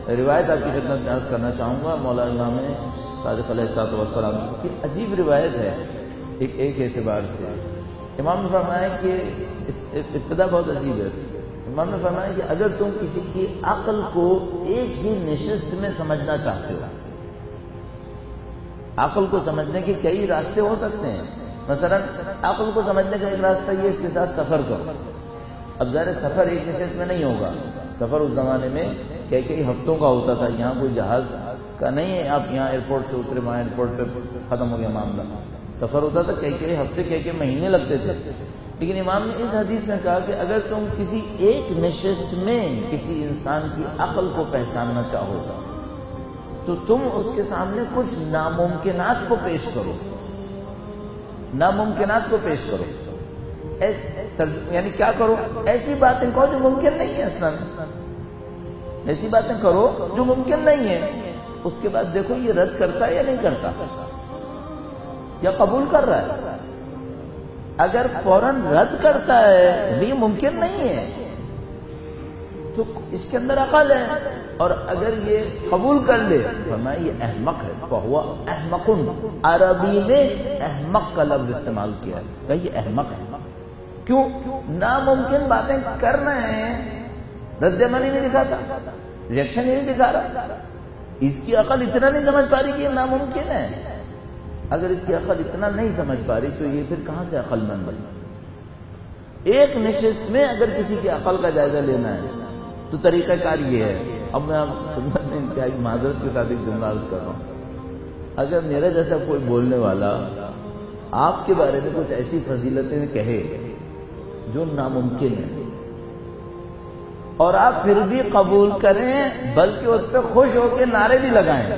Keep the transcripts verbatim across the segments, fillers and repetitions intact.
روایت آپ کی خدمت میں عرض کرنا چاہوں گا، مولانا امام صادق علیہ الصلوۃ والسلام کی عجیب روایت ہے ایک ایک اعتبار سے۔ امام نے فرمایا کہ اس ابتدا بہت عجیب ہے۔ امام نے فرمایا کہ اگر تم کسی کی عقل کو ایک ہی نشست میں سمجھنا چاہتے ہو، عقل کو سمجھنے کے کئی راستے ہو سکتے ہیں، مثلا عقل کو سمجھنے کا ایک راستہ یہ اس کے ساتھ سفر کرو۔ اب ظاہر سفر ایک نشست میں نہیں ہوگا، سفر اس زمانے میں کئی کئی ہفتوں کا ہوتا تھا، یہاں کوئی جہاز کا نہیں ہے، آپ یہاں ایئرپورٹ سے اترے وہاں ایئرپورٹ پہ ختم ہو گیا معاملہ، سفر ہوتا تھا کئی کئی ہفتے کئی کئی مہینے لگتے تھے۔ لیکن امام نے اس حدیث میں کہا کہ اگر تم کسی ایک نشست میں کسی انسان کی عقل کو پہچاننا چاہو تو تم اس کے سامنے کچھ ناممکنات کو پیش کرو، ناممکنات کو پیش کرو، یعنی کیا کرو؟ ایسی باتیں کرو جو ممکن نہیں ہے، اصلا ایسی باتیں کرو جو ممکن نہیں ہے، اس کے بعد دیکھو یہ رد کرتا ہے یا نہیں کرتا، یا قبول کر رہا ہے۔ اگر فوراً رد کرتا ہے یہ ممکن نہیں ہے تو اس کے اندر عقل ہے، اور اگر یہ قبول کر لے فرمایا یہ احمق ہے، فہو احمق۔ عربی نے احمق کا لفظ استعمال کیا ہے، کہ یہ احمق ہے۔ کیوں؟ ناممکن باتیں کر رہے ہیں، رد عمل ہی نہیں دکھاتا، ریئیکشن ہی نہیں دکھا رہا، اس کی عقل اتنا نہیں سمجھ پا رہی کہ یہ ناممکن ہے۔ اگر اس کی عقل اتنا نہیں سمجھ پا رہی تو یہ پھر کہاں سے عقل مند بنی؟ ایک نشست میں اگر کسی کی عقل کا جائزہ لینا ہے تو طریقہ کار یہ ہے۔ اب میں آپ خدمت میں انتہائی معذرت کے ساتھ ایک جملہ عرض کر رہا ہوں، اگر میرا جیسا کوئی بولنے والا آپ کے بارے میں کچھ ایسی فضیلتیں کہے جو ناممکن ہے اور آپ پھر بھی قبول کریں بلکہ اس پہ خوش ہو کے نعرے بھی لگائیں،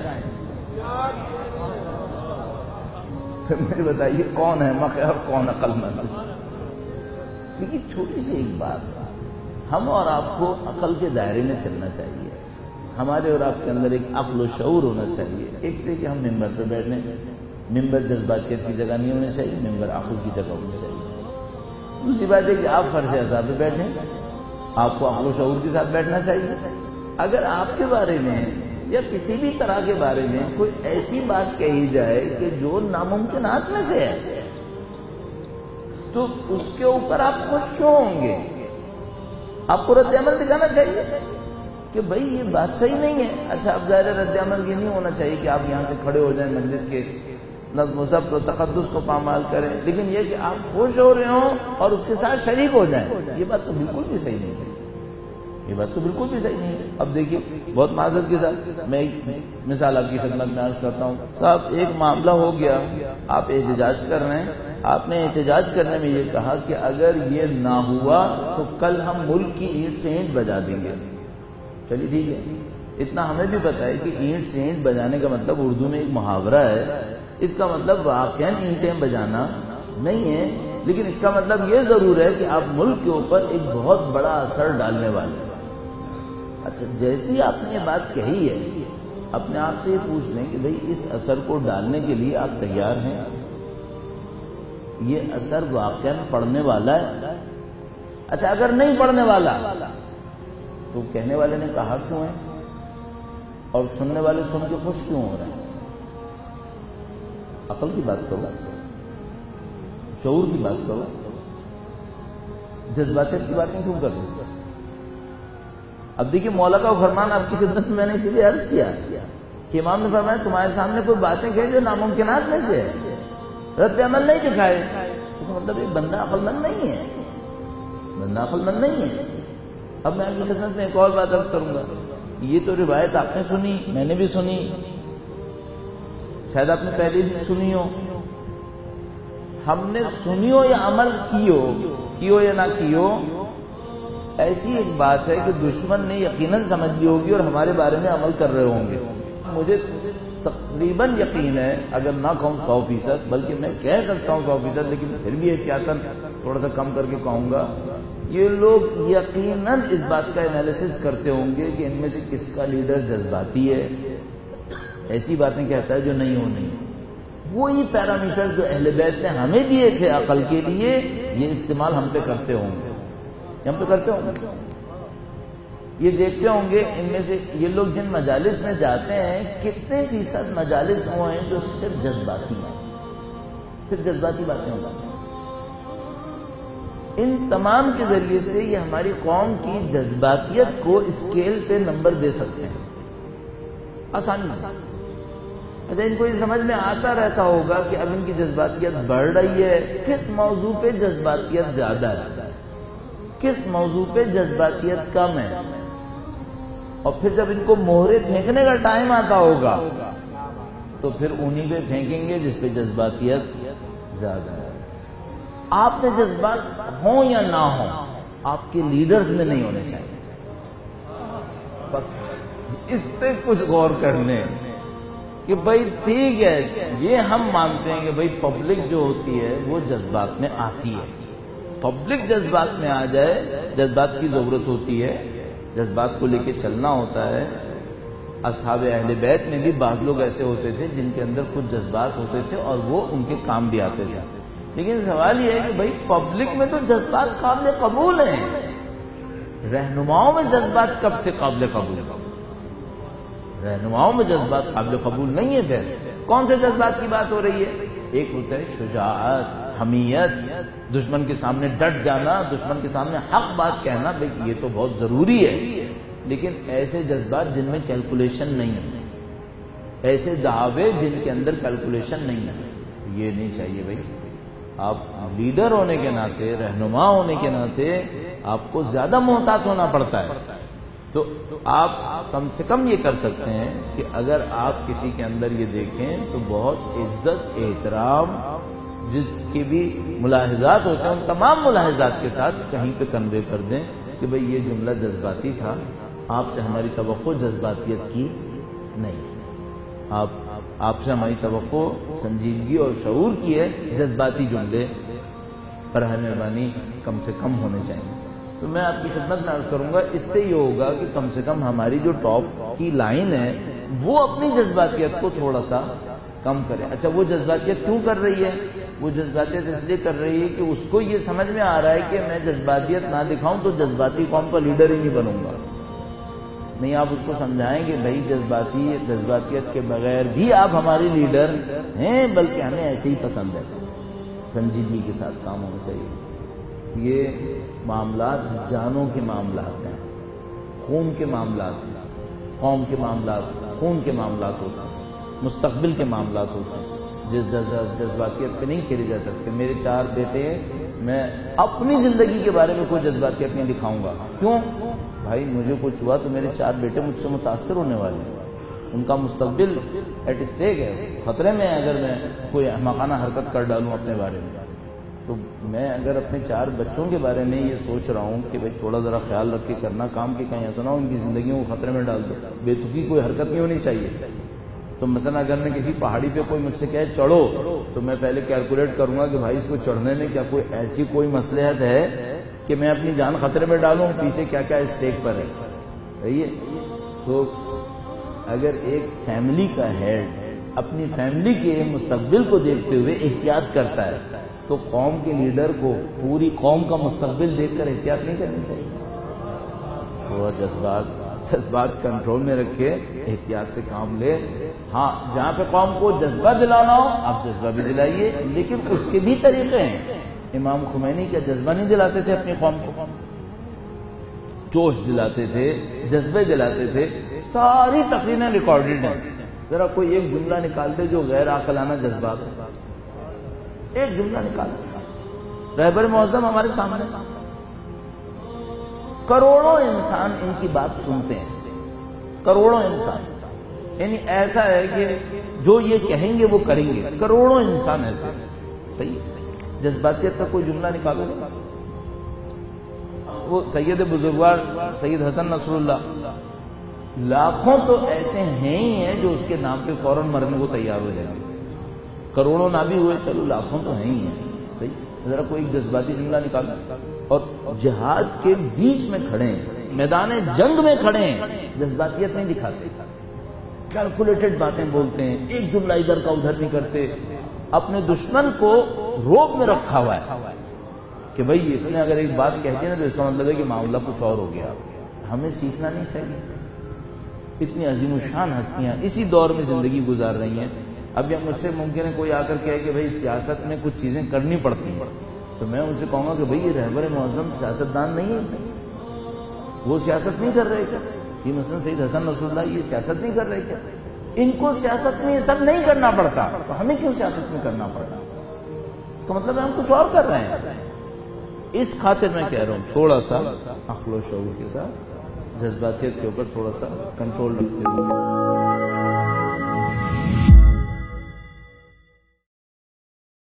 مجھے بتائیے کون ہے مخ اور کون عقل مند؟ دیکھیے چھوٹی سی ایک بات، ہم اور آپ کو عقل کے دائرے میں چلنا چاہیے، ہمارے اور آپ کے اندر ایک عقل و شعور ہونا چاہیے۔ ایک تو کہ ہم ممبر پہ بیٹھیں، ممبر جذباتیت کی جگہ نہیں ہونی چاہیے، ممبر عقل کی جگہ ہونی چاہیے۔ دوسری بات ہے کہ آپ فرض اعضاء پہ بیٹھیں، آپ کو عقل و شعور کے ساتھ بیٹھنا چاہیے۔ اگر آپ کے بارے میں یا کسی بھی طرح کے بارے میں کوئی ایسی بات کہی جائے کہ جو ناممکنات میں سے ہے تو اس کے اوپر آپ خوش کیوں ہوں گے؟ آپ کو رد عمل دکھانا چاہیے کہ بھائی یہ بات صحیح نہیں ہے۔ اچھا اب ظاہر رد عمل یہ نہیں ہونا چاہیے کہ آپ یہاں سے کھڑے ہو جائیں، مجلس کے نظم و ضبط و تقدس کو پامال کریں، لیکن یہ کہ آپ خوش ہو رہے ہوں اور اس کے ساتھ شریک ہو جائیں، یہ بات تو بالکل بھی صحیح نہیں ہے، یہ بات تو بالکل بھی صحیح نہیں ہے۔ اب دیکھیے بہت معذرت کے ساتھ میں ایک مثال آپ کی خدمت میں عرض کرتا ہوں۔ صاحب ایک معاملہ ہو گیا، آپ احتجاج کر رہے ہیں، آپ نے احتجاج کرنے میں یہ کہا کہ اگر یہ نہ ہوا تو کل ہم ملک کی اینٹ سے اینٹ بجا دیں گے۔ چلیے ٹھیک ہے، اتنا ہمیں بھی پتہ ہے کہ اینٹ سے اینٹ بجانے کا مطلب اردو میں ایک محاورہ ہے، اس کا مطلب واقعاً اینٹیں بجانا نہیں ہے، لیکن اس کا مطلب یہ ضرور ہے کہ آپ ملک کے اوپر ایک بہت بڑا اثر ڈالنے والے ہیں۔ اچھا جیسی آپ نے یہ بات کہی ہے، اپنے آپ سے یہ پوچھ لیں کہ بھئی اس اثر کو ڈالنے کے لیے آپ تیار ہیں؟ یہ اثر واقعاً پڑھنے والا ہے؟ اچھا اگر نہیں پڑھنے والا تو کہنے والے نے کہا کیوں ہے اور سننے والے سن کے خوش کیوں ہو رہے ہیں؟ عقل کی بات کرو، شعور کی بات کرو، جذباتیت کی باتیں کیوں کرو؟ اب دیکھیے مولا کا فرمان آپ کی خدمت میں میں نے اسی لیے عرض کیا کہ امام نے فرمایا تمہارے سامنے کوئی باتیں کہیں جو ناممکنات میں سے ہے، رد عمل نہیں دکھائے، مطلب ایک بندہ عقل مند نہیں ہے، بندہ عقل مند نہیں ہے۔ اب میں آپ کی خدمت میں ایک اور بات عرض کروں گا، یہ تو روایت آپ نے سنی، میں نے بھی سنی، شاید آپ نے پہلے بھی سنی ہو، ہم نے سنی ہو یا عمل کی ہو، کی ہو یا نہ کی ہو، ایسی ایک بات ہے کہ دشمن نے یقیناً سمجھ لی ہوگی اور ہمارے بارے میں عمل کر رہے ہوں گے۔ مجھے تقریباً یقین ہے، اگر نہ کہوں سو فیصد، بلکہ میں کہہ سکتا ہوں سو فیصد، لیکن پھر بھی احتیاطاً تھوڑا سا کم کر کے کہوں گا، یہ لوگ یقیناً اس بات کا انالیسس کرتے ہوں گے کہ ان میں سے کس کا لیڈر جذباتی ہے، ایسی باتیں کہتا ہے جو نہیں ہو نہیں ہے۔ وہی پیرامیٹر جو اہل بیت نے ہمیں دیے تھے عقل کے لیے، یہ استعمال ہم پہ کرتے ہوں گے، ہم پہ کرتے ہوں گے۔ یہ دیکھتے ہوں گے ان میں سے یہ لوگ جن مجالس میں جاتے ہیں کتنے فیصد مجالس وہ ہیں جو صرف جذباتی ہیں، صرف جذباتی باتیں ہوتی ہیں۔ ان تمام کے ذریعے سے یہ ہماری قوم کی جذباتیت کو اسکیل پہ نمبر دے سکتے ہیں آسانی سے۔ اچھا، ان کو یہ سمجھ میں آتا رہتا ہوگا کہ اب ان کی جذباتیت بڑھ رہی ہے، کس موضوع پہ جذباتیت زیادہ ہے، کس موضوع پہ جذباتیت کم ہے، اور پھر جب ان کو مہرے پھینکنے کا ٹائم آتا ہوگا تو پھر انہی پہ پھینکیں گے جس پہ جذباتیت زیادہ ہے۔ آپ میں جذبات ہوں یا نہ ہوں، آپ کے لیڈرز میں نہیں ہونے چاہیے۔ بس اس پہ کچھ غور کرنے کہ بھائی ٹھیک ہے، یہ ہم مانتے ہیں کہ بھائی پبلک جو ہوتی ہے وہ جذبات میں آتی ہے، پبلک جذبات میں آ جائے، جذبات کی ضرورت ہوتی ہے، جذبات کو لے کے چلنا ہوتا ہے۔ اصحاب اہل بیت میں بھی بعض لوگ ایسے ہوتے تھے جن کے اندر کچھ جذبات ہوتے تھے اور وہ ان کے کام بھی آتے تھے، لیکن سوال یہ ہے کہ بھائی پبلک میں تو جذبات قابل قبول ہیں، رہنماؤں میں جذبات کب سے قابل قبول ہیں؟ رہنماؤں میں جذبات قابل قبول نہیں ہے۔ پھر کون سے جذبات کی بات ہو رہی ہے؟ ایک ہوتا ہے شجاعت، حمیت، دشمن کے سامنے ڈٹ جانا، دشمن کے سامنے حق بات کہنا، بھائی یہ تو بہت ضروری ہے، لیکن ایسے جذبات جن میں کیلکولیشن نہیں ہے، ایسے دعوے جن کے اندر کیلکولیشن نہیں ہے، یہ نہیں چاہیے۔ بھائی آپ لیڈر ہونے کے ناطے، رہنما ہونے کے ناطے آپ کو زیادہ محتاط ہونا پڑتا ہے، تو آپ کم سے کم یہ کر سکتے ہیں کہ اگر آپ کسی کے اندر یہ دیکھیں تو بہت عزت، احترام، جس کے بھی ملاحظات ہوتے ہیں ان تمام ملاحظات کے ساتھ کہیں پہ کنوے کر دیں کہ بھئی یہ جملہ جذباتی تھا، آپ سے ہماری توقع جذباتیت کی نہیں، آپ آپ سے ہماری توقع سنجیدگی اور شعور کی ہے، جذباتی جملے براہ مہربانی کم سے کم ہونے چاہیے۔ تو میں آپ کی خدمت میں عرض کروں گا، اس سے یہ ہوگا کہ کم سے کم ہماری جو ٹاپ کی لائن ہے وہ اپنی جذباتیت کو تھوڑا سا کم کرے۔ اچھا، وہ جذباتیت کیوں کر رہی ہے؟ وہ جذباتیت اس لیے کر رہی ہے کہ اس کو یہ سمجھ میں آ رہا ہے کہ میں جذباتیت نہ دکھاؤں تو جذباتی قوم کا لیڈر ہی نہیں بنوں گا۔ نہیں، آپ اس کو سمجھائیں کہ بھائی جذباتی جذباتیت کے بغیر بھی آپ ہمارے لیڈر ہیں، بلکہ ہمیں ایسے ہی پسند ہے، سنجیدگی کے ساتھ کام ہونا چاہیے۔ یہ معاملات جانوں کے معاملات ہیں، خون کے معاملات ہیں، قوم کے معاملات، خون کے معاملات ہوتے ہیں، مستقبل کے معاملات ہوتے ہیں، جس جذباتیت پہ نہیں کھیلے جا سکتے۔ میرے چار بیٹے، میں اپنی زندگی کے بارے میں کوئی جذباتیت نہیں دکھاؤں گا۔ کیوں؟ بھائی مجھے کچھ ہوا تو میرے چار بیٹے مجھ سے متاثر ہونے والے ہیں، ان کا مستقبل ایٹ اسٹیک ہے، خطرے میں ہے اگر میں کوئی احمقانہ حرکت کر ڈالوں اپنے بارے میں۔ تو میں اگر اپنے چار بچوں کے بارے میں یہ سوچ رہا ہوں کہ بھائی تھوڑا ذرا خیال رکھ کے کرنا کام، کہ کہیں ایسا نہ ہو ان کی زندگیوں کو خطرے میں ڈال دو، بے تکی کوئی حرکت نہیں ہونی چاہیے۔ تو مثلا اگر میں کسی پہاڑی پہ کوئی مجھ سے کہے چڑھو، تو میں پہلے کیلکولیٹ کروں گا کہ بھائی اس کو چڑھنے میں کیا کوئی ایسی کوئی مصلحت ہے کہ میں اپنی جان خطرے میں ڈالوں، پیچھے کیا کیا اسٹیک پر ہے۔ صحیح ہے؟ تو اگر ایک فیملی کا ہیڈ اپنی فیملی کے مستقبل کو دیکھتے ہوئے احتیاط کرتا ہے تو قوم کے لیڈر کو پوری قوم کا مستقبل دیکھ کر احتیاط نہیں کرنی چاہیے۔ وہ جذبات جذبات کنٹرول میں رکھے، احتیاط سے کام لے۔ ہاں، جہاں پہ قوم کو جذبہ دلانا ہو آپ جذبہ بھی دلائیے، لیکن اس کے بھی طریقے ہیں۔ امام خمینی کیا جذبہ نہیں دلاتے تھے اپنی قوم کو؟ جوش دلاتے تھے، جذبے دلاتے تھے، ساری تقریریں ریکارڈڈ ہیں۔ ذرا کوئی ایک جملہ نکال دے جو غیر عاقلانہ جذبات ہے، ایک جملہ نکال دے۔ رہبر معظم ہمارے سامنے، کروڑوں انسان ان کی بات سنتے ہیں، کروڑوں انسان، یعنی ایسا ہے کہ جو یہ کہیں گے وہ کریں گے، کروڑوں انسان ایسے۔ صحیح، جذباتیت کا کوئی جملہ نکالو گے؟ وہ سید بزرگوار سید حسن نصر اللہ، لاکھوں تو ایسے ہیں ہی ہیں جو اس کے نام پہ فوراً مرنے کو تیار ہو جائیں گے۔ کروڑوں نہ بھی ہوئے، چلو لاکھوں تو ہیں ہی ہیں۔ صحیح، ذرا کوئی جذباتی جملہ نکالو۔ اور جہاد کے بیچ میں کھڑے ہیں، میدان جنگ میں کھڑے ہیں، جذباتیت نہیں دکھاتے، کیلکولیٹڈ باتیں بولتے ہیں، ایک جملہ ادھر کا ادھر نہیں کرتے، اپنے دشمن کو روب میں رکھا ہوا ہے کہ بھئی اس نے اگر ایک بات کہہ دی نا تو اس کا مطلب ہے کہ معاملہ کچھ اور ہو گیا۔ ہمیں سیکھنا نہیں چاہیے؟ اتنی عظیم الشان ہستیاں اسی دور میں زندگی گزار رہی ہیں. اب یہ مجھ سے ممکن ہے کوئی آ کر کہے کہ بھائی سیاست میں کچھ چیزیں کرنی پڑتی ہیں، تو میں ان سے کہوں گا کہ بھائی یہ رہبر معظم سیاستدان نہیں ہے، وہ سیاست نہیں کر رہے کیا؟ یہ مثلا سید حسن رسول اللہ یہ سیاست نہیں کر رہے کیا؟ ان کو سیاست میں یہ سب نہیں کرنا پڑتا، تو ہمیں کیوں سیاست میں کرنا پڑتا؟ اس کا مطلب ہے ہم کچھ اور کر رہے ہیں. اس خاطر میں کہہ رہا ہوں تھوڑا سا عقل و شعور کے ساتھ جذباتیت کے اوپر تھوڑا سا کنٹرول رکھتے ہوئے